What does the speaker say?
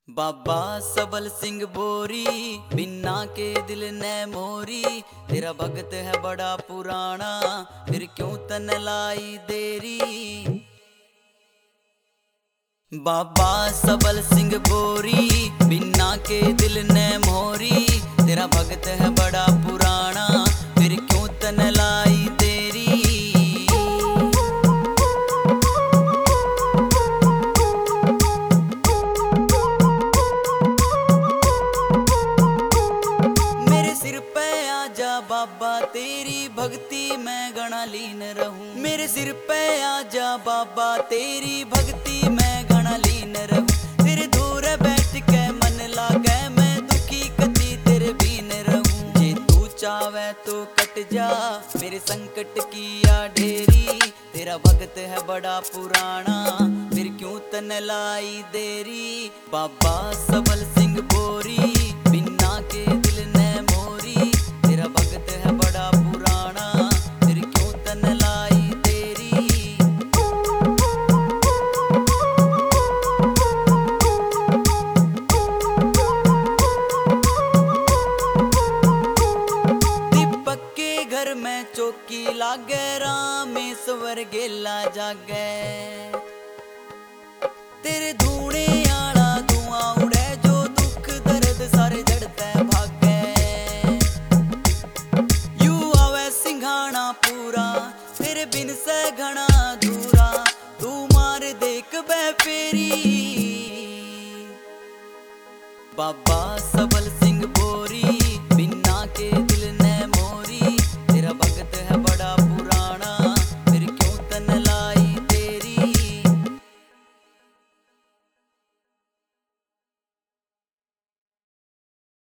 बाबा सबल सिंह बोरी, बिन्ना के दिल ने मोरी। तेरा भगत है बड़ा पुराना, फिर क्यों तन लाई देरी। बाबा सबल सिंह बोरी, बिन्ना के दिल ने मोरी। तेरा भगत है बड़ा पुराना, फिर क्यों तन लाई देरी। मेरे सिर पे आजा बाबा, तेरी भक्ति में गणा लीन रहूं। मेरे सिर पे आजा बाबा, तेरी भक्ति में गणा लीन रहूं। तेरे दूर बैठ के मन लागे, मैं दुखी कति तेरे बीन रहूं। जे तू चावे तो कट जा मेरे संकट की या ढेरी। तेरा भगत है बड़ा पुराना, फिर क्यों तन लाई देरी। बाबा सबल सिंह बोरी, बिन्ना के दिल ने मोरी। तेरा भगत है बड़ा पुराना, फिर क्यों तन लाई देरी। दीपक के घर में चौकी लागे, रामेश्वर गेला जागे। तेरे धूणे आला धुआं उड़े, जो दुख दर्द सारे जड़ते भागे। यू आवे सिंघाना पूरा, तेरे बिन से घना दूरा। तू मार देख बे फेरी। बाबा सबल सिंह